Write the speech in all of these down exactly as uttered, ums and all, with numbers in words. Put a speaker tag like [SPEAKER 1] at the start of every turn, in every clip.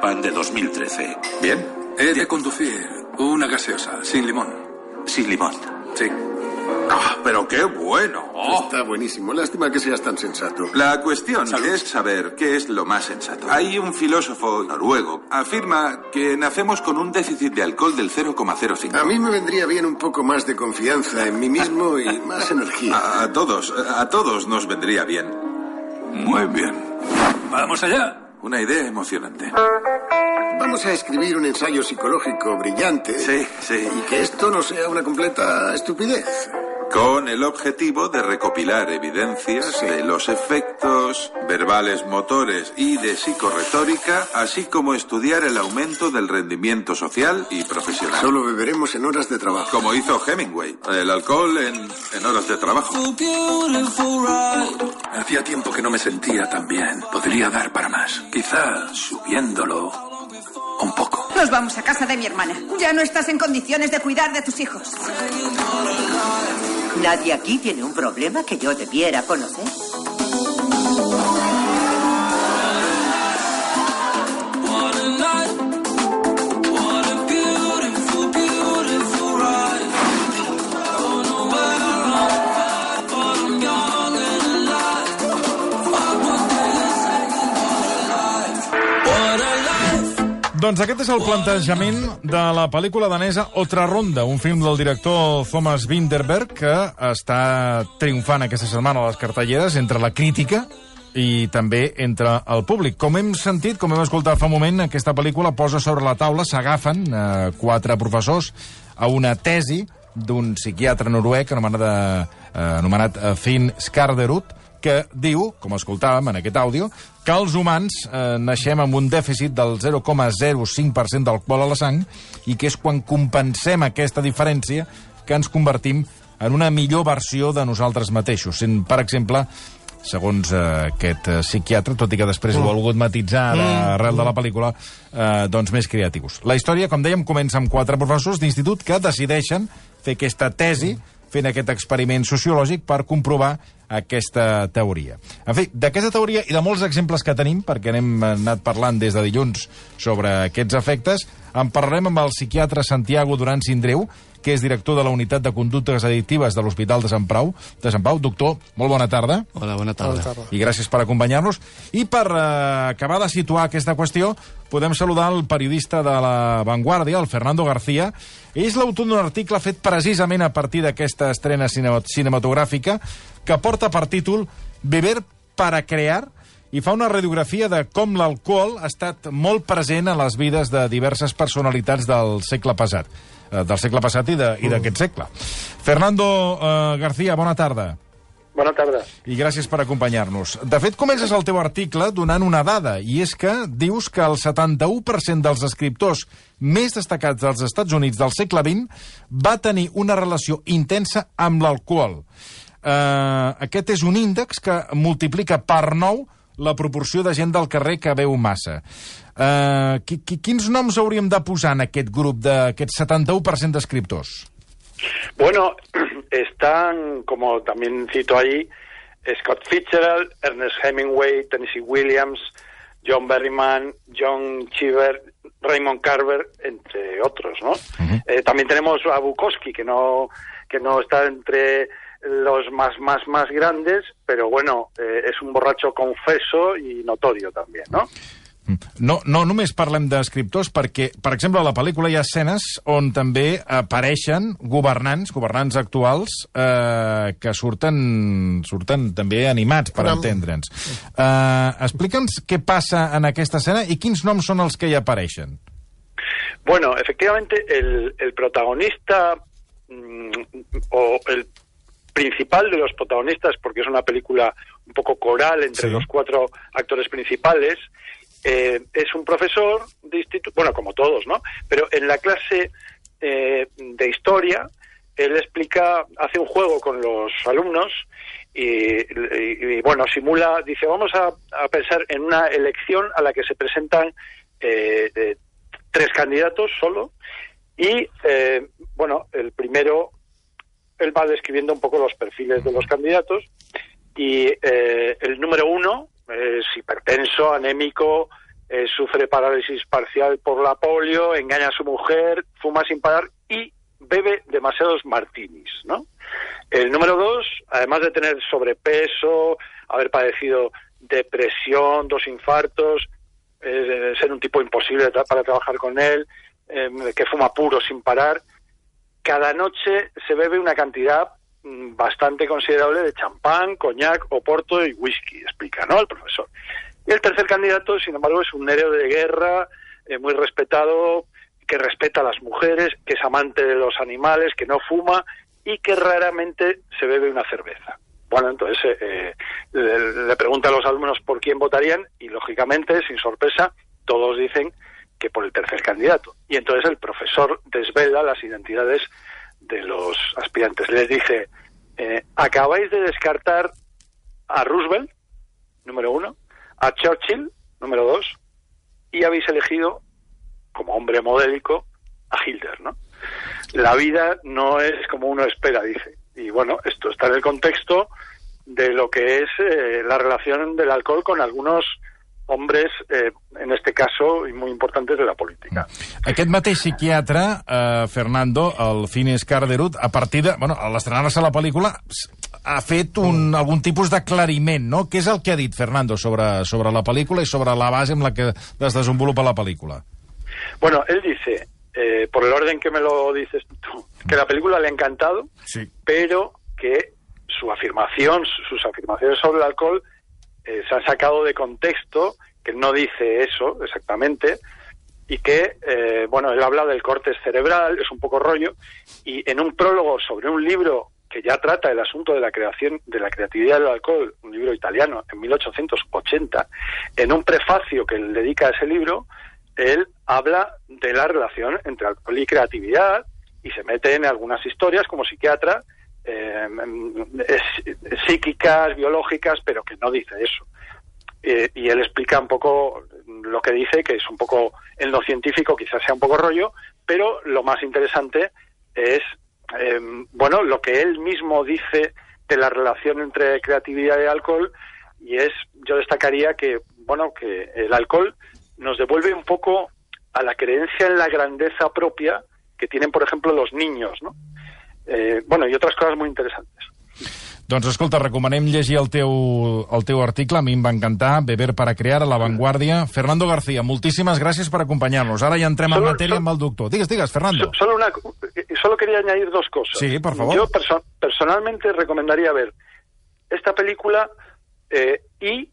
[SPEAKER 1] champán de dos mil trece. ¿Bien?
[SPEAKER 2] He de conducir una gaseosa, sin limón.
[SPEAKER 1] Sin limón.
[SPEAKER 2] Sí.
[SPEAKER 1] ¡Ah, pero qué bueno! Oh.
[SPEAKER 3] Está buenísimo. Lástima que seas tan sensato.
[SPEAKER 4] La cuestión
[SPEAKER 1] Salud.
[SPEAKER 4] es saber qué es lo más sensato. Hay un filósofo noruego afirma que nacemos con un déficit de alcohol del cero coma cero cinco.
[SPEAKER 3] A mí me vendría bien un poco más de confianza en mí mismo y más energía.
[SPEAKER 4] A, a todos, a todos nos vendría bien.
[SPEAKER 1] Muy bien.
[SPEAKER 2] ¡Vamos allá!
[SPEAKER 4] Una idea emocionante.
[SPEAKER 3] Vamos a escribir un ensayo psicológico brillante.
[SPEAKER 4] Sí, sí.
[SPEAKER 3] Y que esto no sea una completa estupidez.
[SPEAKER 4] Con el objetivo de recopilar evidencias
[SPEAKER 3] Sí.
[SPEAKER 4] de los efectos verbales motores y de psicorretórica, así como estudiar el aumento del rendimiento social y profesional.
[SPEAKER 3] Solo beberemos en horas de trabajo.
[SPEAKER 4] Como hizo Hemingway, el alcohol en, en horas de trabajo.
[SPEAKER 2] Hacía tiempo que no me sentía tan bien. Podría dar para más. Quizá subiéndolo un poco.
[SPEAKER 5] Nos vamos a casa de mi hermana. Ya no estás en condiciones de cuidar de tus hijos.
[SPEAKER 6] ¿Nadie aquí tiene un problema que yo debiera conocer?
[SPEAKER 7] Doncs aquest és el plantejament de la pel·lícula danesa Otra Ronda, un film del director Thomas Vinterberg que està triomfant aquesta setmana a les cartelleres entre la crítica i també entre el públic. Com hem sentit, com hem escoltat fa un moment, aquesta pel·lícula posa sobre la taula, s'agafen eh, quatre professors a una tesi d'un psiquiatre noruec anomenat, eh, anomenat eh, Finn Skarderud, que diu, com escoltàvem en aquest àudio, que els humans eh, naixem amb un dèficit del zero coma zero cinc per cent d'alcohol a la sang i que és quan compensem aquesta diferència que ens convertim en una millor versió de nosaltres mateixos. Sent, per exemple, segons eh, aquest eh, psiquiatre, tot i que després mm. ho ha volgut matitzar arrel de la pel·lícula, eh, doncs més creatius. La història, com dèiem, comença amb quatre professors d'institut que decideixen fer aquesta tesi, fent aquest experiment sociològic per comprovar aquesta teoria. En fi, d'aquesta teoria i de molts exemples que tenim, perquè n'hem anat parlant des de dilluns sobre aquests efectes, en parlarem amb el psiquiatre Santiago Duran Sindreu, que és director de la Unitat de Conductes Addictives de l'Hospital de Sant Pau. De Sant Pau. Doctor, molt bona tarda.
[SPEAKER 8] Hola, bona tarda. Bona tarda.
[SPEAKER 7] I gràcies per acompanyar-nos. I per eh, acabar de situar aquesta qüestió, podem saludar el periodista de La Vanguardia, el Fernando García. Ell és l'autor d'un article fet precisament a partir d'aquesta estrena cinematogràfica que porta per títol Beber para crear, i fa una radiografia de com l'alcohol ha estat molt present a les vides de diverses personalitats del segle passat, eh, del segle passat i d'aquest segle. Fernando eh, García, bona tarda.
[SPEAKER 9] Bona tarda.
[SPEAKER 7] I gràcies per acompanyar-nos. De fet, comences el teu article donant una dada, i és que dius que el setanta-u per cent dels escriptors més destacats dels Estats Units del segle vint va tenir una relació intensa amb l'alcohol. Uh, aquest és un índex que multiplica per nou la proporció de gent del carrer que beu massa. Uh, qui, qui, quins noms hauríem de posar en aquest grup d'aquest setenta-u per cent d'escriptors?
[SPEAKER 9] Bueno, están, como también cito ahí, Scott Fitzgerald, Ernest Hemingway, Tennessee Williams, John Berryman, John Cheever, Raymond Carver, entre otros, ¿no? Uh-huh. Eh, también tenemos a Bukowski, que no, que no está entre los más, más, más grandes, pero bueno, eh, es un borracho confeso y notorio también, ¿no?
[SPEAKER 7] No, no només parlem d'escriptors, perquè, per exemple, a la pel·lícula hi ha escenes on també apareixen governants, governants actuals, eh, que surten, surten també animats, per entendre'ns. Eh, Explica'ns què passa en aquesta escena i quins noms són els que hi apareixen.
[SPEAKER 9] Bueno, efectivamente, el, el protagonista mmm, o el principal de los protagonistas, porque es una película un poco coral entre sí. los cuatro actores principales, eh, es un profesor de instituto, bueno, como todos, ¿no? Pero en la clase eh, de historia, él explica, hace un juego con los alumnos y, y, y bueno, simula, dice, vamos a, a pensar en una elección a la que se presentan eh, eh, tres candidatos solo y, eh, bueno, el primero, él va describiendo un poco los perfiles de los candidatos y eh, el número uno es hipertenso, anémico, eh, sufre parálisis parcial por la polio, engaña a su mujer, fuma sin parar y bebe demasiados martinis, ¿no? El número dos, además de tener sobrepeso, haber padecido depresión, dos infartos, eh, ser un tipo imposible tra- para trabajar con él, eh, que fuma puro sin parar, cada noche se bebe una cantidad mm, bastante considerable de champán, coñac, oporto y whisky, explica, ¿no?, el profesor. Y el tercer candidato, sin embargo, es un héroe de guerra, eh, muy respetado, que respeta a las mujeres, que es amante de los animales, que no fuma y que raramente se bebe una cerveza. Bueno, entonces eh, le, le pregunta a los alumnos por quién votarían y, lógicamente, sin sorpresa, todos dicen que por el tercer candidato. Y entonces el profesor desvela las identidades de los aspirantes. Les dice, eh, acabáis de descartar a Roosevelt, número uno, a Churchill, número dos, y habéis elegido, como hombre modélico, a Hitler, ¿no? La vida no es como uno espera, dice. Y bueno, esto está en el contexto de lo que es eh, la relación del alcohol con algunos hombres, eh, en este caso, i muy importantes de la política.
[SPEAKER 7] Aquest mateix psiquiatre, eh, Fernando, el Finis Carderud, a partir de... Bueno, a l'estrenar-se la pel·lícula, ha fet un, algun tipus d'aclariment, no? Què és el que ha dit Fernando sobre, sobre la pel·lícula i sobre la base en la que es desenvolupa la pel·lícula?
[SPEAKER 9] Bueno, él dice, eh, por el orden que me lo dices tú, que la película le ha encantado, sí, pero que su afirmación, sus afirmaciones sobre el alcohol eh, se han sacado de contexto, que no dice eso exactamente, y que, eh, bueno, él habla del corte cerebral, es un poco rollo, y en un prólogo sobre un libro que ya trata el asunto de la creación, de la creatividad del alcohol, un libro italiano, en mil ochocientos ochenta, en un prefacio que él dedica a ese libro, él habla de la relación entre alcohol y creatividad y se mete en algunas historias como psiquiatra, eh, psíquicas, biológicas, pero que no dice eso. Eh, y él explica un poco lo que dice, que es un poco, en lo científico quizás sea un poco rollo, pero lo más interesante es, eh, bueno, lo que él mismo dice de la relación entre creatividad y alcohol, y es, yo destacaría que, bueno, que el alcohol nos devuelve un poco a la creencia en la grandeza propia que tienen, por ejemplo, los niños, ¿no? Eh, bueno, y otras cosas muy interesantes.
[SPEAKER 7] Doncs escolta, recomanem llegir el teu, el teu article, a mi em va encantar, Beber para crear, a La Vanguardia. Fernando García, moltíssimes gràcies per acompanyar-nos. Ara ja entrem en matèria amb el doctor. Digues, digues, Fernando.
[SPEAKER 9] Solo, una, solo quería añadir dos cosas.
[SPEAKER 7] Sí, por favor.
[SPEAKER 9] Yo perso personalmente recomendaría ver esta película eh, y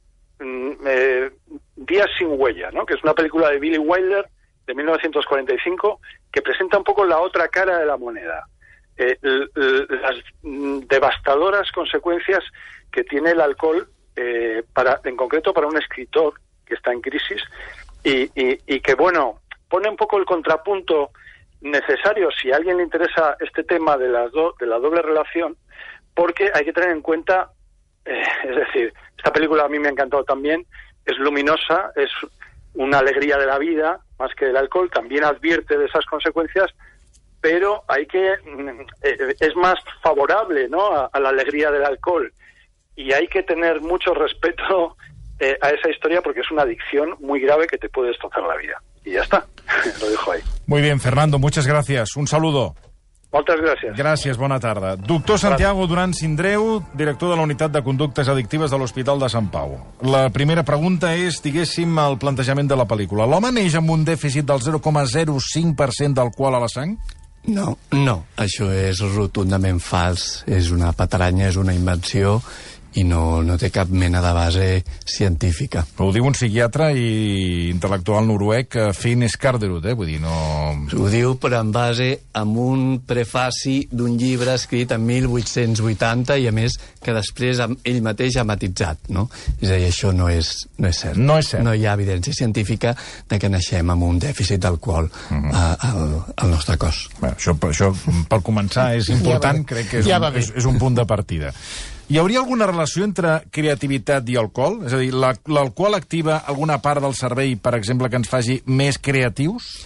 [SPEAKER 9] eh, Días sin huella, ¿no?, que es una película de Billy Wilder de mil novecientos cuarenta y cinco que presenta un poco la otra cara de la moneda. Eh, las devastadoras consecuencias que tiene el alcohol, eh, para, en concreto para un escritor que está en crisis y, y, y que, bueno, pone un poco el contrapunto necesario si a alguien le interesa este tema de, las do, de la doble relación, porque hay que tener en cuenta, eh, es decir, esta película a mí me ha encantado también, es luminosa, es una alegría de la vida, más que del alcohol, también advierte de esas consecuencias, pero hay que eh, es más favorable, ¿no?, a, a la alegría del alcohol, y hay que tener mucho respeto eh, a esa historia porque es una adicción muy grave que te puede destrozar la vida. Y ya está, lo dejo ahí.
[SPEAKER 7] Muy bien, Fernando, muchas gracias. Un saludo.
[SPEAKER 9] Moltes gràcies.
[SPEAKER 7] Gràcies, bona tarda. Doctor Santiago Duran Sindreu, director de la Unitat de Conductes Addictives de l'Hospital de Sant Pau. La primera pregunta és, diguéssim, el plantejament de la pel·lícula. L'home neix amb un dèficit del zero coma zero cinc per cent d'alcohol a la sang?
[SPEAKER 8] No, no, això és rotundament fals, és una patranya, és una invenció i no, no té cap mena de base científica.
[SPEAKER 7] Però ho diu un psiquiatre i intel·lectual noruec, Finis Carderud, eh? Vull dir, no...
[SPEAKER 8] Ho diu, però en base amb un prefaci d'un llibre escrit en mil vuit-cents vuitanta i, a més, que després ell mateix ha matitzat, no? És a dir, això no és, no és cert.
[SPEAKER 7] No és cert.
[SPEAKER 8] No hi ha evidència científica de que naixem amb un dèficit d'alcohol uh-huh. al, al nostre cos.
[SPEAKER 7] Bé, això, això, per començar, és important, ja crec que és, ja un, és, és un punt de partida. Hi hauria alguna relació entre creativitat i alcohol? És a dir, l'alcohol activa alguna part del cervell, per exemple, que ens faci més creatius?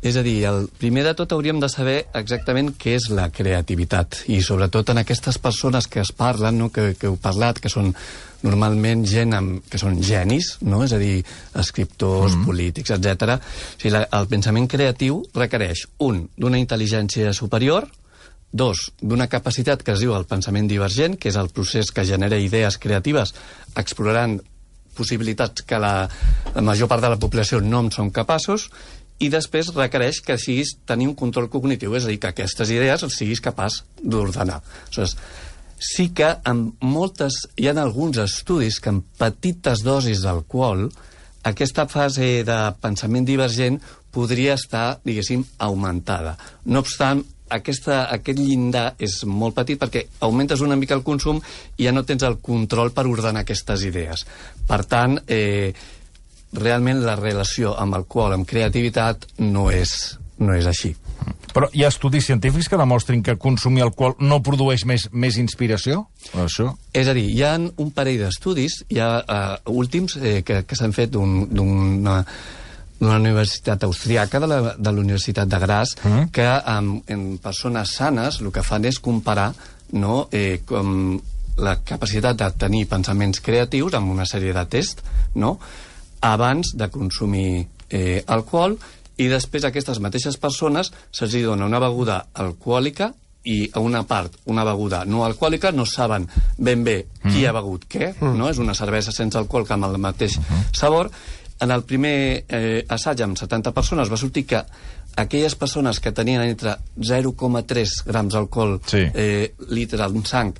[SPEAKER 8] És a dir, el primer de tot hauríem de saber exactament què és la creativitat, i sobretot en aquestes persones que es parlen, no? que, que heu parlat, que són normalment gent amb, que són genis, no? És a dir, escriptors, mm-hmm. polítics, etcètera. O sigui, la, el pensament creatiu requereix, un, d'una intel·ligència superior, dos, d'una capacitat que es diu el pensament divergent, que és el procés que genera idees creatives explorant possibilitats que la, la major part de la població no en són capaços, i després requereix que siguis tenir un control cognitiu, és a dir, que aquestes idees els siguis capaç d'ordenar. Aleshores, sí que en moltes, hi ha alguns estudis que en petites dosis d'alcohol aquesta fase de pensament divergent podria estar, diguéssim, augmentada. No obstant, aquesta, aquest llindar és molt petit perquè augmentes una mica el consum i ja no tens el control per ordenar aquestes idees. Per tant, eh, realment la relació amb alcohol, amb creativitat, no és, no és així.
[SPEAKER 7] Però hi ha estudis científics que demostrin que consumir alcohol no produeix més, més inspiració? Això?
[SPEAKER 8] És a dir, hi ha un parell d'estudis, hi ha uh, últims eh, que, que s'han fet d'una un, d'una universitat austríaca, de la, de la Universitat de Graz, mm. que um, en persones sanes el que fan és comparar, no, eh, com la capacitat de tenir pensaments creatius amb una sèrie de tests, no?, abans de consumir eh, alcohol, i després a aquestes mateixes persones se'ls dona una beguda alcohòlica i a una part, una beguda no alcohòlica, no saben ben bé qui mm. ha begut què, mm. no? És una cervesa sense alcohol que amb el mateix mm. sabor. En el primer eh, assaig amb setanta persones va sortir que aquelles persones que tenien entre zero coma tres grams d'alcohol
[SPEAKER 7] sí. eh,
[SPEAKER 8] litre en sang,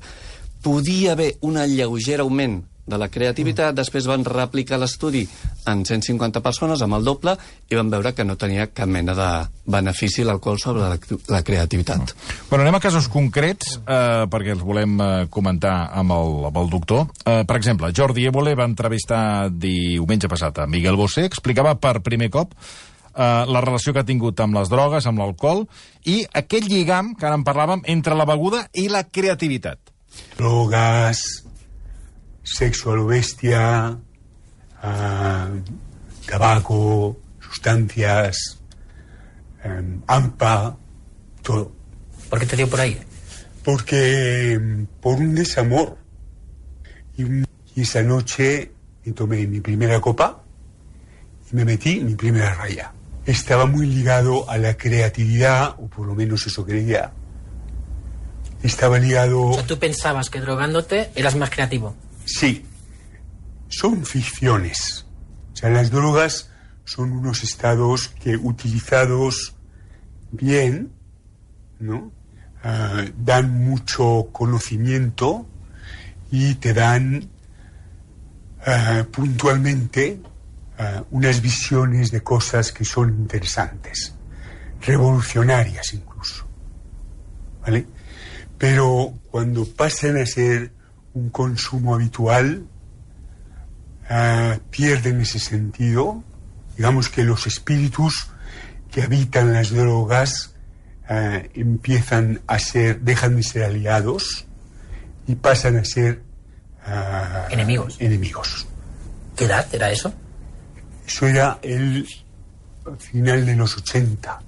[SPEAKER 8] podia haver un lleuger augment de la creativitat. Mm. Després van replicar l'estudi en cent cinquanta persones, amb el doble, i van veure que no tenia cap mena de benefici l'alcohol sobre la, la creativitat.
[SPEAKER 7] Mm. Bueno, anem a casos concrets, eh, perquè els volem eh, comentar amb el, amb el doctor. Eh, per exemple, Jordi Évole va entrevistar diumenge passat a Miguel Bosé, explicava per primer cop eh, la relació que ha tingut amb les drogues, amb l'alcohol, i aquest lligam, que ara en parlàvem, entre la beguda i la creativitat.
[SPEAKER 10] Drogas, sexo a lo bestia, uh, tabaco, sustancias, um, AMPA, todo.
[SPEAKER 11] ¿Por qué te dio por ahí?
[SPEAKER 10] Porque por un desamor. Y, un, y esa noche me tomé mi primera copa y me metí mi primera raya. Estaba muy ligado a la creatividad, o por lo menos eso creía. Estaba ligado...
[SPEAKER 11] O sea, tú pensabas que drogándote eras más creativo.
[SPEAKER 10] Sí, son ficciones. O sea, las drogas son unos estados que, utilizados bien, ¿no? Uh, dan mucho conocimiento y te dan uh, puntualmente uh, unas visiones de cosas que son interesantes, revolucionarias incluso, ¿vale? Pero cuando pasan a ser un consumo habitual, uh, pierden ese sentido. Digamos que los espíritus que habitan las drogas uh, empiezan a ser, dejan de ser aliados y pasan a ser uh,
[SPEAKER 11] enemigos.
[SPEAKER 10] enemigos.
[SPEAKER 11] ¿Qué edad era eso?
[SPEAKER 10] Eso era el final de los ochenta.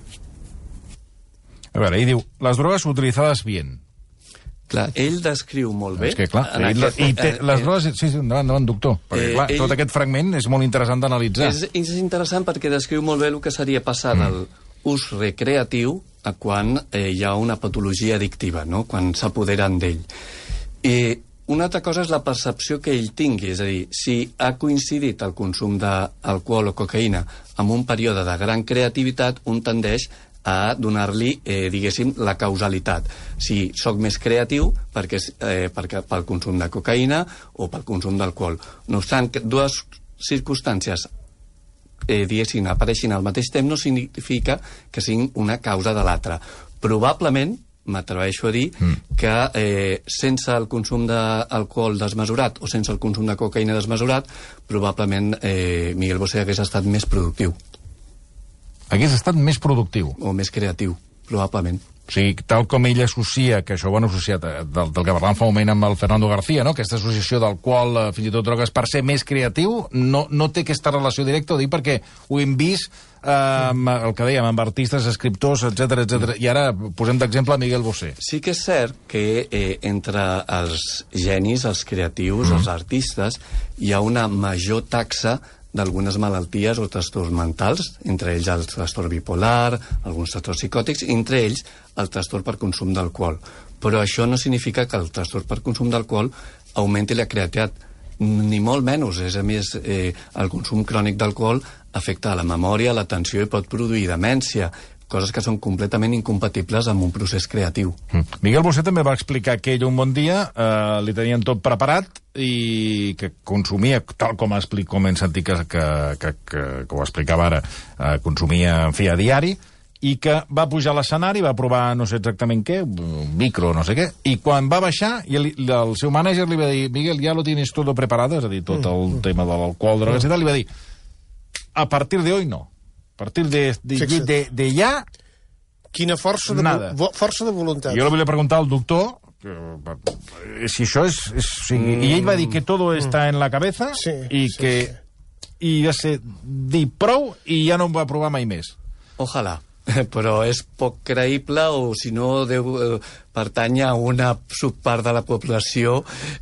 [SPEAKER 7] A veure, ell diu, les drogues utilitzades bien.
[SPEAKER 8] Clar, ell descriu molt bé...
[SPEAKER 7] És que, clar, ell, aquest, i té, les drogues... Sí, sí, endavant, endavant, doctor. Perquè, eh, clar, ell, tot aquest fragment és molt interessant d'analitzar.
[SPEAKER 8] És, és interessant perquè descriu molt bé el que seria passar mm. del ús recreatiu a quan eh, hi ha una patologia addictiva, no? Quan s'apoderen d'ell. I una altra cosa és la percepció que ell tingui, és a dir, si ha coincidit el consum d'alcohol o cocaïna amb un període de gran creativitat, un tendeix a donar-li, eh, diguéssim, la causalitat. Si sóc més creatiu perquè, eh, perquè pel consum de cocaïna o pel consum d'alcohol. No obstant, que dues circumstàncies eh, diguéssim, apareixin al mateix temps no significa que siguin una causa de l'altra. Probablement, m'atreveixo a dir, mm. que eh, sense el consum d'alcohol desmesurat o sense el consum de cocaïna desmesurat, probablement eh, Miguel Bosé hagués estat més productiu.
[SPEAKER 7] Hagués estat més productiu.
[SPEAKER 8] O més creatiu, probablement.
[SPEAKER 7] O sigui, tal com ell associa, que això ho han associat del, del que parlàvem fa un moment amb el Fernando García, no? Aquesta associació d'alcohol, eh, fins i tot drogues, per ser més creatiu, no, no té aquesta relació directa, ho dic perquè ho hem vist, eh, amb, el que dèiem, amb artistes, escriptors, etcètera, etcètera. I ara posem d'exemple Miguel Bosé.
[SPEAKER 8] Sí que és cert que eh, entre els genis, els creatius, mm. els artistes, hi ha una major taxa d'algunes malalties o trastorns mentals, entre ells el trastorn bipolar, alguns trastorns psicòtics, i entre ells el trastorn per consum d'alcohol. Però això no significa que el trastorn per consum d'alcohol augmenti la creativitat, ni molt menys. És a més, eh, el consum crònic d'alcohol afecta a la memòria, l'atenció i pot produir demència, coses que són completament incompatibles amb un procés creatiu.
[SPEAKER 7] Mm. Miguel Bosé també va explicar que ell un bon dia eh, li tenien tot preparat i que consumia, tal com, explic, com hem sentit que, que, que, que, que ho explicava ara, eh, consumia, en fi, a diari, i que va pujar a l'escenari, va provar no sé exactament què, un micro, no sé què, i quan va baixar, i el, el seu mànager li va dir, Miguel, ja lo tienes todo preparado, és a dir, tot el mm. tema de l'alcohol, drogues i tal, li va dir, a partir de hoy no. A partir de, de, de, de, de ja...
[SPEAKER 12] Quina força de, vo, força de voluntat.
[SPEAKER 7] Jo li volia preguntar al doctor que, si això és... és o sigui, mm. I ell va dir que todo està en la cabeza sí, i sí, que... Sí. I va ser dir prou i ja no em va provar mai més.
[SPEAKER 8] Ojalà. Però és poc creïble o, si no, deu eh, pertany a una subpart de la població,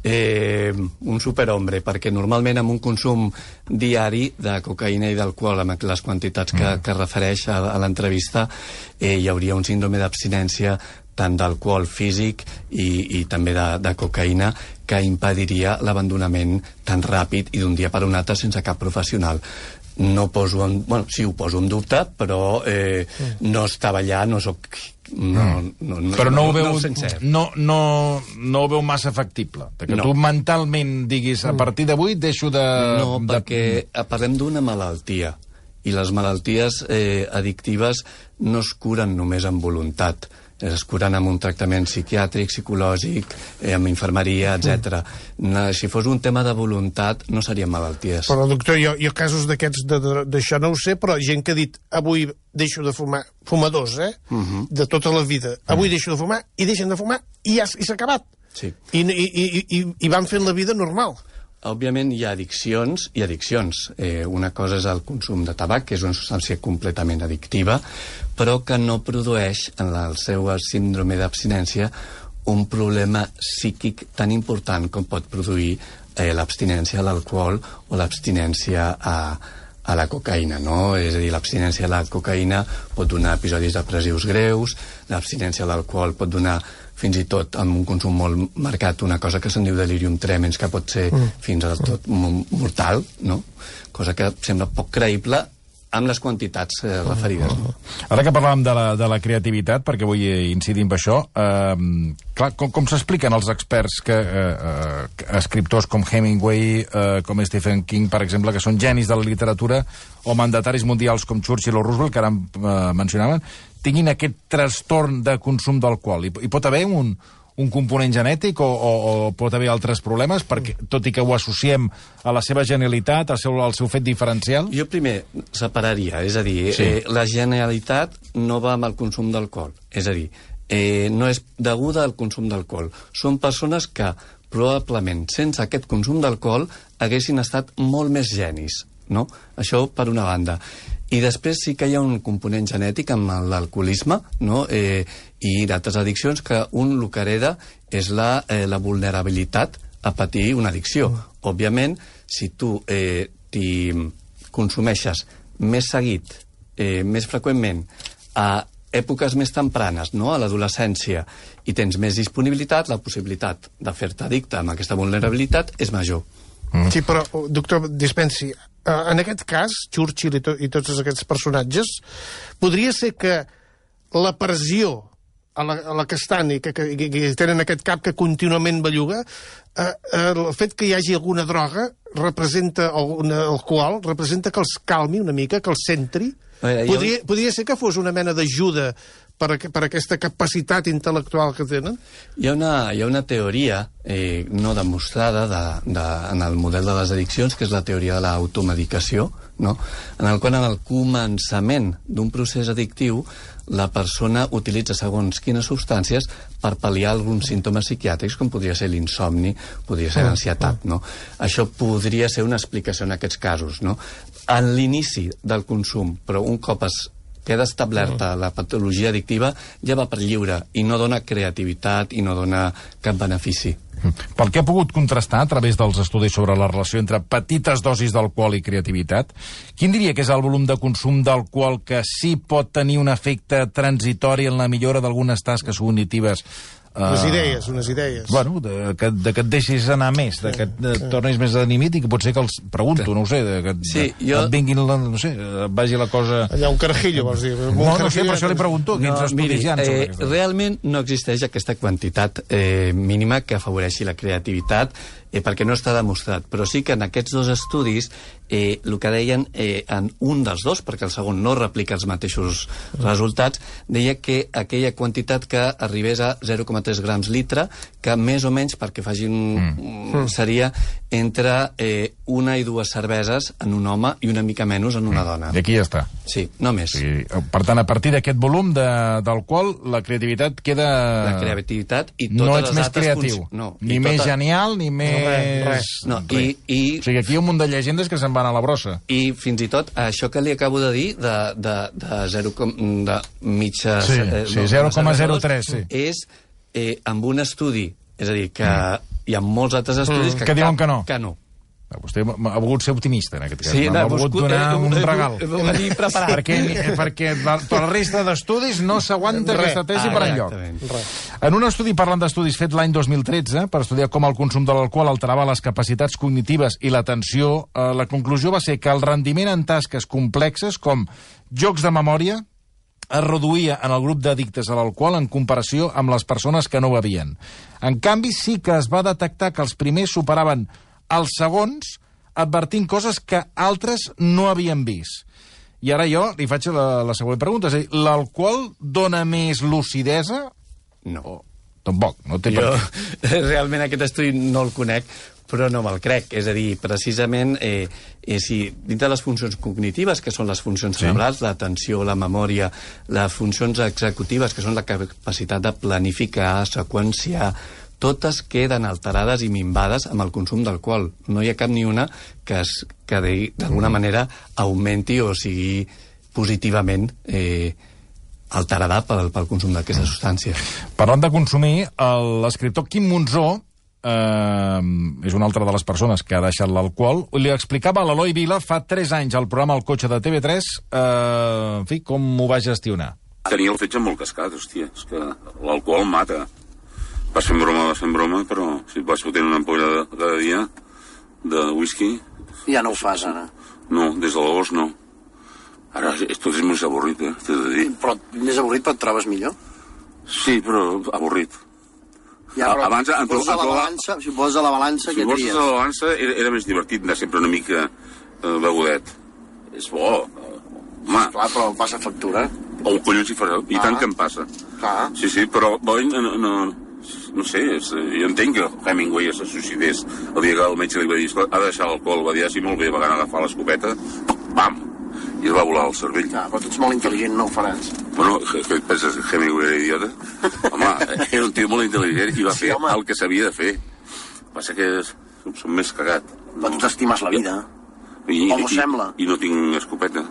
[SPEAKER 8] eh, un superhombre, perquè normalment amb un consum diari de cocaïna i d'alcohol, amb les quantitats que, que refereix a, a l'entrevista, eh, hi hauria un síndrome d'abstinència tant d'alcohol físic i, i també de, de cocaïna, que impediria l'abandonament tan ràpid i d'un dia per un altre sense cap professional. No poso en... Bueno, sí, ho poso en dubte, però eh, no estava allà, no soc... No, no, no,
[SPEAKER 7] però no,
[SPEAKER 8] no
[SPEAKER 7] ho veu,
[SPEAKER 8] no,
[SPEAKER 7] no, no, no ho veu massa factible. Que no. Tu mentalment diguis, a partir d'avui deixo de...
[SPEAKER 8] No,
[SPEAKER 7] de...
[SPEAKER 8] perquè parlem d'una malaltia, i les malalties eh, addictives no es curen només amb voluntat. Es curen amb un tractament psiquiàtric, psicològic, eh, amb infermeria, etcètera. Mm. Si fos un tema de voluntat, no serien malalties.
[SPEAKER 12] Però, doctor, jo, jo casos d'aquests d'això no ho sé, però gent que ha dit avui deixo de fumar, fumadors, eh? Uh -huh. De tota la vida. Avui uh -huh. deixo de fumar, i deixen de fumar, i ja i s'ha acabat.
[SPEAKER 8] Sí.
[SPEAKER 12] I, i, i, i, I van fent la vida normal.
[SPEAKER 8] Òbviament hi ha addiccions i addiccions. Eh, una cosa és el consum de tabac, que és una substància completament addictiva, però que no produeix en el seu síndrome d'abstinència un problema psíquic tan important com pot produir eh, l'abstinència a l'alcohol o l'abstinència a, a la cocaïna, no? És a dir, l'abstinència a la cocaïna pot donar episodis depressius greus, l'abstinència a l'alcohol pot donar fins i tot amb un consum molt marcat, una cosa que se'n diu delirium tremens, que pot ser mm. fins a tot mortal, no? Cosa que sembla poc creïble amb les quantitats eh, referides. No?
[SPEAKER 7] Ara que parlàvem de la, de la creativitat, perquè vull incidir en això, eh, clar, com, com s'expliquen els experts, que, eh, eh, escriptors com Hemingway, eh, com Stephen King, per exemple, que són genis de la literatura, o mandataris mundials com Churchill o Roosevelt, que ara eh, mencionaven, tinguin aquest trastorn de consum d'alcohol? Hi, hi pot haver un, un component genètic o, o, o pot haver altres problemes, perquè, tot i que ho associem a la seva genialitat, al seu, al seu fet diferencial?
[SPEAKER 8] Jo primer separaria, és a dir, sí. eh, la genialitat no va amb el consum d'alcohol, és a dir, eh, no és deguda al consum d'alcohol. Són persones que probablement sense aquest consum d'alcohol haguessin estat molt més genis, no? Això per una banda. I després sí que hi ha un component genètic amb l'alcoholisme, no? eh, i d'altres addiccions, que un el que hereda és la, eh, la vulnerabilitat a patir una addicció. Mm. Òbviament, si tu eh, t'hi consumeixes més seguit, eh, més freqüentment, a èpoques més tempranes, no? A l'adolescència, i tens més disponibilitat, la possibilitat de fer-te addicte amb aquesta vulnerabilitat és major.
[SPEAKER 12] Mm. Sí, però, doctor, dispensi, en aquest cas, Churchill i, to i tots aquests personatges, podria ser que la pressió a la, a la que estan i que, que, que tenen aquest cap que contínuament belluga, eh, eh, el fet que hi hagi alguna droga representa, o un alcohol, representa que els calmi una mica, que els centri. Eh, podria, jo... podria ser que fos una mena d'ajuda per, a, per aquesta capacitat intel·lectual que tenen?
[SPEAKER 8] Hi ha una, hi ha una teoria eh, no demostrada de, de, en el model de les addiccions, que és la teoria de l'automedicació, no? En el qual, en el començament d'un procés addictiu, la persona utilitza segons quines substàncies per pal·liar alguns símptomes psiquiàtrics, com podria ser l'insomni, podria ser l'ansietat, no? Això podria ser una explicació en aquests casos, no? En l'inici del consum, però un cop es queda establerta la patologia addictiva, ja va per lliure i no dona creativitat i no dona cap benefici.
[SPEAKER 7] Pel que ha pogut contrastar a través dels estudis sobre la relació entre petites dosis d'alcohol i creativitat, quin diria que és el volum de consum d'alcohol que sí pot tenir un efecte transitori en la millora d'algunes tasques cognitives?
[SPEAKER 12] Unes idees, unes idees.
[SPEAKER 7] Bueno, de, que, de que et deixis anar més, de que et de, tornis més animit i que pot ser que els pregunto, no ho sé, de que et,
[SPEAKER 8] sí, jo... et
[SPEAKER 7] vinguin, la, no sé, vagi la cosa...
[SPEAKER 12] Allà un carajillo, vols dir?
[SPEAKER 7] No, no sé, per això li pregunto, quins no, estudis
[SPEAKER 8] miri,
[SPEAKER 7] hi ha sobre
[SPEAKER 8] eh, realment no existeix aquesta quantitat eh, mínima que afavoreixi la creativitat, eh, perquè no està demostrat, però sí que en aquests dos estudis eh, el que deien eh, en un dels dos, perquè el segon no replica els mateixos mm. resultats, deia que aquella quantitat que arribés a zero coma tres grams litre, que més o menys, perquè facin mm. seria entre eh, una i dues cerveses en un home i una mica menys en una mm. dona.
[SPEAKER 7] I aquí ja està.
[SPEAKER 8] Sí, no més.
[SPEAKER 7] Sí, per tant, a partir d'aquest volum d'alcohol, la creativitat queda...
[SPEAKER 8] La creativitat i totes
[SPEAKER 7] no
[SPEAKER 8] les
[SPEAKER 7] ets més creatiu,
[SPEAKER 8] no,
[SPEAKER 7] ni més tota... genial, ni més...
[SPEAKER 12] No, res, res.
[SPEAKER 8] No, i, i...
[SPEAKER 7] O sigui, aquí hi ha un munt de llegendes que se'n van a la brossa.
[SPEAKER 8] I fins i tot això que li acabo de dir, de, de, de, zero, de mitja...
[SPEAKER 7] Sí,
[SPEAKER 8] eh,
[SPEAKER 7] sí, zero coma zero tres, sí.
[SPEAKER 8] És eh, amb un estudi, és a dir, que mm. hi ha molts altres estudis
[SPEAKER 7] mm.
[SPEAKER 8] que,
[SPEAKER 7] que diuen
[SPEAKER 8] cap,
[SPEAKER 7] que no.
[SPEAKER 8] Que no.
[SPEAKER 7] Vostè ha volgut ser optimista, en aquest cas.
[SPEAKER 8] Sí,
[SPEAKER 7] no, ha volgut donar un regal.
[SPEAKER 8] Venir preparat.
[SPEAKER 7] Perquè, perquè la, la resta d'estudis no s'aguanta aquesta tesi ah, per enlloc. En un estudi, parlant d'estudis fet l'any dos mil tretze, per estudiar com el consum de l'alcohol alterava les capacitats cognitives i l'atenció, eh, la conclusió va ser que el rendiment en tasques complexes, com jocs de memòria, es reduïa en el grup d'addictes a l'alcohol en comparació amb les persones que no ho bevien. En canvi, sí que es va detectar que els primers superaven els segons, advertint coses que altres no havien vist. I ara jo li faig la, la següent pregunta. És a dir, l'alcohol dona més lucidesa?
[SPEAKER 8] No.
[SPEAKER 7] O, tampoc, no té
[SPEAKER 8] jo,
[SPEAKER 7] per què.
[SPEAKER 8] Realment aquest estudi no el conec, però no me'l crec. És a dir, precisament, eh, eh, si dintre de les funcions cognitives, que són les funcions cerebrals, sí. l'atenció, la memòria, les funcions executives, que són la capacitat de planificar, seqüenciar, totes queden alterades i minvades amb el consum d'alcohol. No hi ha cap ni una que, es, que d'alguna manera augmenti o sigui positivament eh, alterada pel, pel consum d'aquesta substància.
[SPEAKER 7] Parlant de consumir, l'escriptor Quim Monzó eh, és una altra de les persones que ha deixat l'alcohol. Li explicava a l'Eloi Vila fa tres anys al programa El Cotxe de T V tres eh, en fi, com ho va gestionar.
[SPEAKER 1] Tenia el fetge molt cascat, hòstia, és que l'alcohol mata. Vas fent broma, vas fent broma, però si et vas fotent una ampolla de, cada dia de whisky...
[SPEAKER 13] Ja no ho fas, ara.
[SPEAKER 1] No, des de l'agost no. Ara tot és més avorrit, eh, t'he de dir.
[SPEAKER 13] Però més avorrit, però et trobes millor?
[SPEAKER 1] Sí, però avorrit.
[SPEAKER 13] Ja, però
[SPEAKER 1] abans,
[SPEAKER 13] si poses a la balança, si poses a la balança,
[SPEAKER 1] si
[SPEAKER 13] què
[SPEAKER 1] poses
[SPEAKER 13] tries?
[SPEAKER 1] a la balança era, era més divertit anar sempre una mica eh, begudet. És bo, eh, home.
[SPEAKER 13] Clar, però passa factura.
[SPEAKER 1] O un collons si farà, i ah. tant que em passa.
[SPEAKER 13] Clar.
[SPEAKER 1] Sí, sí, però bo, no... no no sé, és, jo entenc que Hemingway se suïcidés el dia que el metge li va dir ha de deixar l'alcohol, va dir, sí, molt bé, va anar a agafar l'escopeta, pam, i es va volar el cervell.
[SPEAKER 13] Ja, però tu ets molt intel·ligent, no ho faràs.
[SPEAKER 1] Bueno, què et penses que Hemingway era idiota? Home, era un tio molt intel·ligent i va sí, fer home. el que s'havia de fer. Passa que som més cagat.
[SPEAKER 13] Però tu t'estimes la vida.
[SPEAKER 1] I,
[SPEAKER 13] o m'ho sembla.
[SPEAKER 1] I, I no tinc escopeta.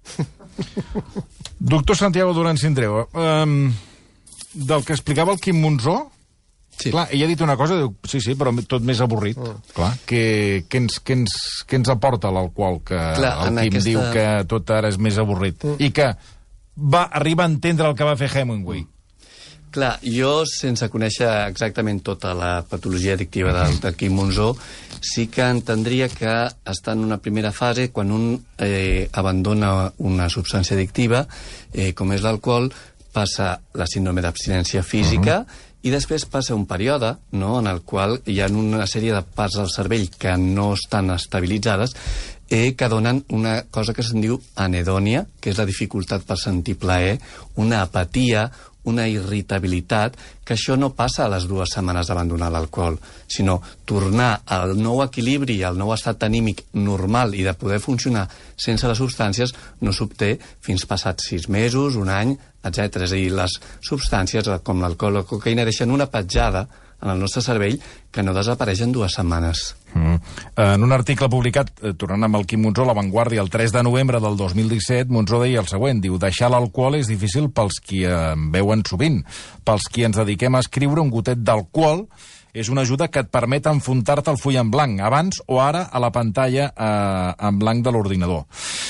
[SPEAKER 7] Doctor Santiago Duran Sindreu, um, del que explicava el Quim Monzó, sí. Clar, ella ha dit una cosa, diu, sí, sí, però tot més avorrit. Mm. Clar, què, què, ens, què, ens, què ens aporta l'alcohol? Que clar, el Quim aquesta... diu que tot ara és més avorrit. Mm. I que va arribar a entendre el que va fer Hemingway.
[SPEAKER 8] Clar, jo, sense conèixer exactament tota la patologia addictiva del, del Quim Monzó, sí que entendria que està en una primera fase, quan un eh, abandona una substància addictiva, eh, com és l'alcohol, passa la síndrome d'abstinència física, uh-huh. i després passa un període, no?, en el qual hi ha una sèrie de parts del cervell que no estan estabilitzades, eh, que donen una cosa que se'n diu anedònia, que és la dificultat per sentir plaer, una apatia, una irritabilitat, que això no passa a les dues setmanes d'abandonar l'alcohol, sinó tornar al nou equilibri i al nou estat anímic normal i de poder funcionar sense les substàncies no s'obté fins passats sis mesos, un any, etcètera. És a dir, les substàncies, com l'alcohol o la cocaïna, deixen una petjada en el nostre cervell que no desapareix en dues setmanes.
[SPEAKER 7] Mm. En un article publicat, eh, tornant amb el Quim Monzó, a La Vanguardia, el tres de novembre del dos mil disset, Monzó deia el següent, diu, deixar l'alcohol és difícil pels qui en beuen sovint. Pels qui ens dediquem a escriure, un gotet d'alcohol és una ajuda que et permet enfrontar-te al full en blanc, abans o ara a la pantalla eh, en blanc de l'ordinador.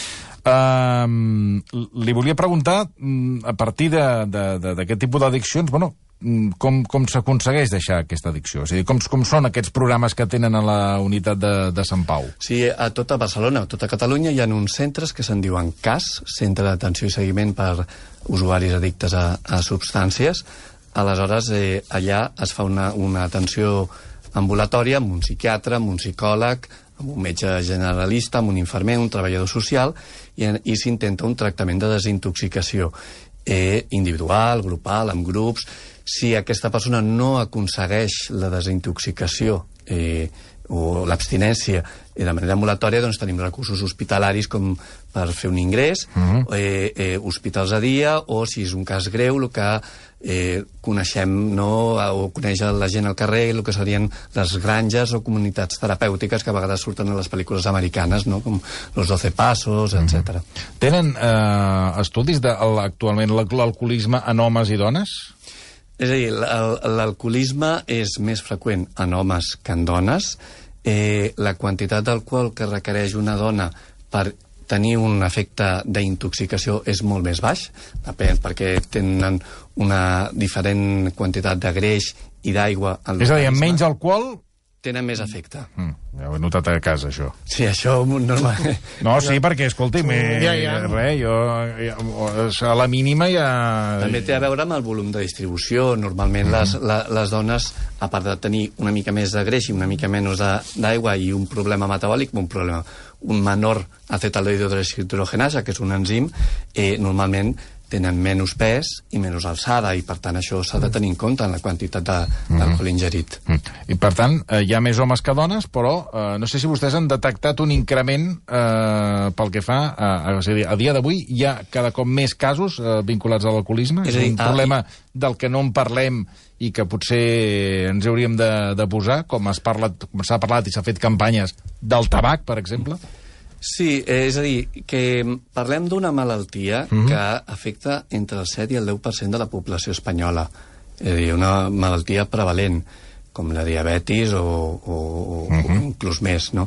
[SPEAKER 7] Uh, li volia preguntar, a partir d'aquest tipus d'addiccions, bueno, com, com s'aconsegueix deixar aquesta addicció? És a dir, com, com són aquests programes que tenen a la unitat de, de Sant Pau?
[SPEAKER 8] Sí, a tota Barcelona, a tota Catalunya, hi ha uns centres que se'n diuen C A S, Centre d'Atenció i Seguiment per Usuaris Addictes a, a Substàncies. Aleshores, eh, allà es fa una, una atenció ambulatòria amb un psiquiatre, amb un psicòleg, amb un metge generalista, amb un infermer, un treballador social, i, i s'intenta un tractament de desintoxicació eh, individual, grupal, amb grups. Si aquesta persona no aconsegueix la desintoxicació eh, o l'abstinència eh, de manera ambulatòria, doncs tenim recursos hospitalaris com per fer un ingrés, uh-huh. eh, eh, hospitals a dia, o si és un cas greu, el que eh, coneixem, no, o coneix la gent al carrer, el que serien les granges o comunitats terapèutiques que a vegades surten a les pel·lícules americanes, no? Com Los doce Pasos, uh-huh. etcètera.
[SPEAKER 7] Tenen eh, estudis de, actualment l'alcoholisme en homes i dones?
[SPEAKER 8] És a dir, l'alcoholisme és més freqüent en homes que en dones. Eh, la quantitat d'alcohol que requereix una dona per tenir un efecte d'intoxicació és molt més baix, depèn, perquè tenen una diferent quantitat de greix i d'aigua.
[SPEAKER 7] És a dir, amb menys alcohol
[SPEAKER 8] tenen més efecte.
[SPEAKER 7] Mm, ja ho he notat a casa, això.
[SPEAKER 8] Sí, això normal.
[SPEAKER 7] No, sí, perquè, escolti'm, eh,
[SPEAKER 12] ja, ja.
[SPEAKER 7] res, jo, ja, a la mínima ja...
[SPEAKER 8] També té a veure amb el volum de distribució. Normalment mm. les, la, les dones, a part de tenir una mica més de greix i una mica menys d'aigua i un problema metabòlic, un problema, un menor acetaldehidrogenasa, que és un enzim, eh, normalment tenen menys pes i menys alçada, i per tant això s'ha de tenir en compte en la quantitat d'alcohol ingerit.
[SPEAKER 7] Mm. I per tant, eh, hi ha més homes que dones, però eh, no sé si vostès han detectat un increment eh, pel que fa a, a, a, a dia d'avui hi ha cada cop més casos eh, vinculats a l'alcoholisme. És, és un problema ah, i... del que no en parlem i que potser ens hauríem de, de posar, com s'ha parlat i s'ha fet campanyes del tabac, per exemple.
[SPEAKER 8] Sí, és a dir, que parlem d'una malaltia uh-huh. que afecta entre el set i el deu per cent de la població espanyola. És a dir, una malaltia prevalent, com la diabetis o, o, uh-huh. o inclús més, no?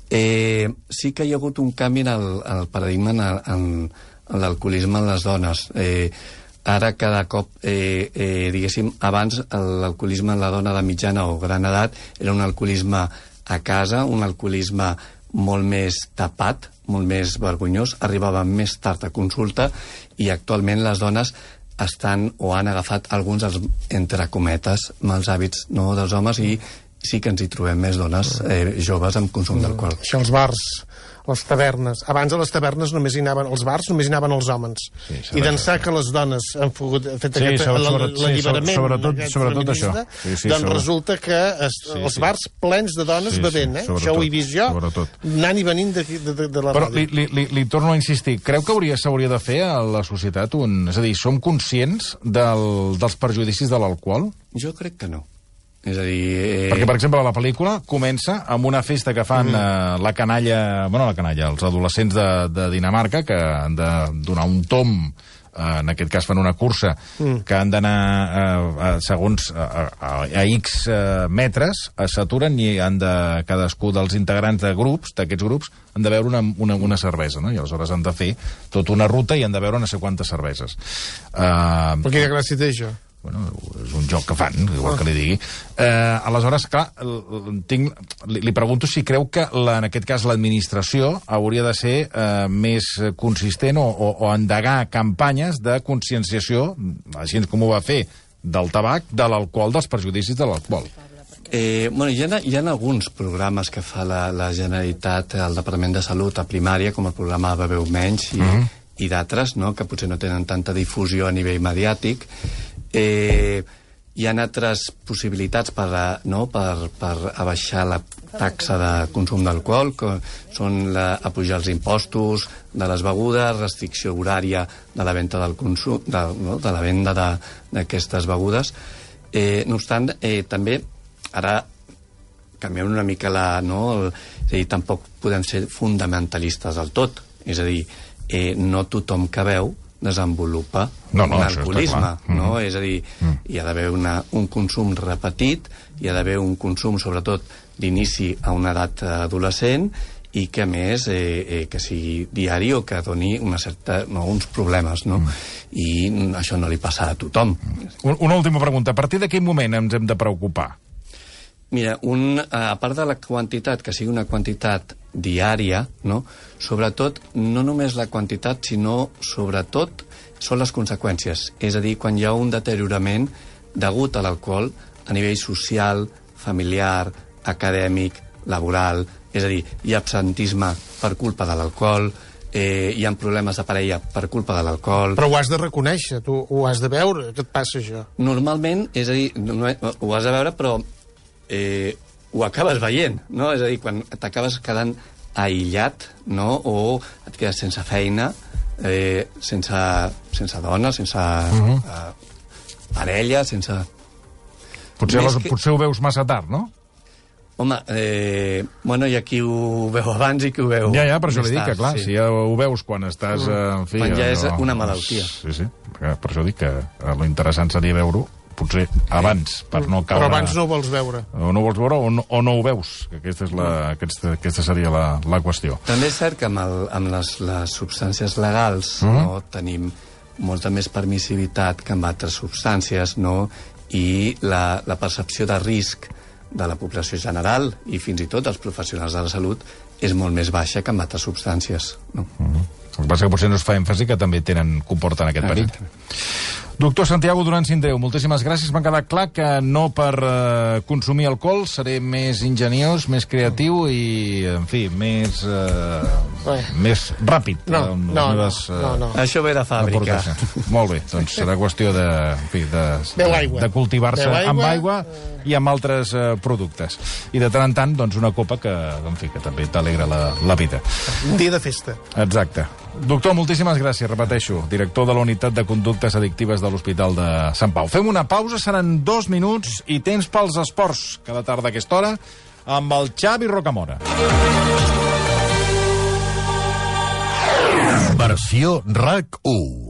[SPEAKER 8] Eh, sí que hi ha hagut un canvi en el, en el paradigma en, en, en l'alcoholisme en les dones. Eh, ara cada cop, eh, eh, diguéssim, abans l'alcoholisme en la dona de mitjana o gran edat era un alcoholisme a casa, un alcoholisme molt més tapat, molt més vergonyós, arribaven més tard a consulta, i actualment les dones estan o han agafat alguns dels, entre cometes, mals hàbits, no, dels homes, i sí que ens hi trobem més dones eh, joves amb consum d'alcohol.
[SPEAKER 12] Això, els bars, les tavernes. Abans a les tavernes només hi anaven, els bars només hi anaven els homes. Sí, I d'ençà que les dones han pogut, fet
[SPEAKER 7] sí,
[SPEAKER 12] aquest l'alliberament,
[SPEAKER 7] sí, sobretot, sobretot això. Sí, sí,
[SPEAKER 12] doncs
[SPEAKER 7] sobre...
[SPEAKER 12] resulta que es, sí, els bars plens de dones
[SPEAKER 7] sí,
[SPEAKER 12] bevent, eh?
[SPEAKER 7] Sí,
[SPEAKER 12] això ho he vist jo,
[SPEAKER 7] sobretot.
[SPEAKER 12] anant i venint de, de, de, de la
[SPEAKER 7] Però
[SPEAKER 12] ràdio.
[SPEAKER 7] li, li, li torno a insistir, creu que hauria s'hauria de fer a la societat un... És a dir, som conscients del, dels perjudicis de l'alcohol?
[SPEAKER 8] Jo crec que no. És a dir... Eh...
[SPEAKER 7] Perquè, per exemple, la pel·lícula comença amb una festa que fan mm. eh, la canalla... Bueno, la canalla, els adolescents de, de Dinamarca, que han de donar un tom, eh, en aquest cas fan una cursa, mm. que han d'anar, eh, segons, a, a, a X eh, metres, s'aturen i han de, cadascú dels integrants de grups, d'aquests grups, han de beure una, una, una cervesa, no? I aleshores han de fer tota una ruta i han de beure no sé quantes cerveses. Uh,
[SPEAKER 12] Però quina gràcia té això?
[SPEAKER 7] Bueno, és un joc que fan, igual que li digui. Eh, aleshores, clar, tinc, li, li pregunto si creu que, la, en aquest cas, l'administració hauria de ser eh, més consistent o, o, o endegar campanyes de conscienciació, així com ho va fer, del tabac, de l'alcohol, dels perjudicis de l'alcohol.
[SPEAKER 8] Eh, bueno, hi ha, hi ha alguns programes que fa la, la Generalitat, el Departament de Salut a primària, com el programa Bebeu Menys i, uh-huh. i d'altres, no?, que potser no tenen tanta difusió a nivell mediàtic. Eh, hi ha altres possibilitats per, a, no, per, per abaixar la taxa de consum d'alcohol, que són la, apujar els impostos de les begudes, restricció horària de la venda del consum, de, no, de la venda d'aquestes begudes. Eh, no obstant, eh, també ara canviem una mica la... No, el, és a dir, tampoc podem ser fonamentalistes del tot. És a dir, eh, no tothom que beu desenvolupa
[SPEAKER 7] no, no,
[SPEAKER 8] un alcoholisme, no?
[SPEAKER 7] Mm.
[SPEAKER 8] És a dir,
[SPEAKER 7] mm.
[SPEAKER 8] hi ha d'haver un consum repetit, hi ha d'haver un consum, sobretot, d'inici a una edat adolescent i que, a més, eh, eh, que sigui diari o que doni una certa, no, uns problemes, no? Mm. I això no li passa a tothom.
[SPEAKER 7] Una última pregunta. A partir de quin moment ens hem de preocupar?
[SPEAKER 8] Mira, un, a part de la quantitat, que sigui una quantitat diària, no? Sobretot, no només la quantitat, sinó, sobretot, són les conseqüències. És a dir, quan hi ha un deteriorament degut a l'alcohol a nivell social, familiar, acadèmic, laboral, és a dir, hi ha absentisme per culpa de l'alcohol, eh, hi ha problemes de parella per culpa de l'alcohol...
[SPEAKER 12] Però ho has de reconèixer, tu ho has de veure, que et passa això.
[SPEAKER 8] Normalment, és a dir, no, ho has de veure, però eh, ho acabes veient, no? És a dir, quan t'acabes quedant aïllat, no?, o et quedes sense feina, eh, sense, sense dona, sense uh-huh. eh, parella, sense...
[SPEAKER 7] Potser, les,
[SPEAKER 8] que...
[SPEAKER 7] potser ho veus massa tard, no?
[SPEAKER 8] Home, eh, bueno, hi ha qui ho veu abans i qui ho veu...
[SPEAKER 7] Ja, ja, per això li dic que, clar,
[SPEAKER 8] sí.
[SPEAKER 7] si ja ho veus quan estàs... Uh, en fi,
[SPEAKER 8] quan ja
[SPEAKER 7] no,
[SPEAKER 8] és una malaltia.
[SPEAKER 7] Sí, sí, per això dic que lo interessant seria veure-ho potser abans, per no caure...
[SPEAKER 12] Però abans no ho vols veure.
[SPEAKER 7] O no ho vols veure o no, o no ho veus, que aquesta, és la, aquesta, aquesta seria la, la qüestió.
[SPEAKER 8] També és cert que amb, el, amb les, les substàncies legals uh -huh. no, tenim molta més permissivitat que amb altres substàncies, no? I la, la percepció de risc de la població general i fins i tot dels professionals de la salut és molt més baixa que amb altres substàncies. No?
[SPEAKER 7] Uh-huh. El que passa que potser no es fa èmfasi que també tenen, comporten aquest perill. Doctor Santiago Duran Sindreu, moltíssimes gràcies. M'ha quedat clar que no per uh, consumir alcohol seré més ingeniós, més creatiu i, en fi, més, uh, més ràpid.
[SPEAKER 12] No, no, no, meves, uh, no, no.
[SPEAKER 8] Això ve de fàbrica.
[SPEAKER 7] Molt bé, doncs serà qüestió de, en fi, de, de, de cultivar-se amb aigua i amb altres uh, productes. I de tant en tant, doncs, una copa que, en fi, que també t'alegra la, la vida.
[SPEAKER 12] Un dia de festa.
[SPEAKER 7] Exacte. Doctor, moltíssimes gràcies, repeteixo, director de la Unitat de Conductes Addictives de l'Hospital de Sant Pau. Fem una pausa, seran dos minuts i temps pels esports, cada tarda a aquesta hora, amb el Xavi Rocamora.
[SPEAKER 14] Versió RAC u.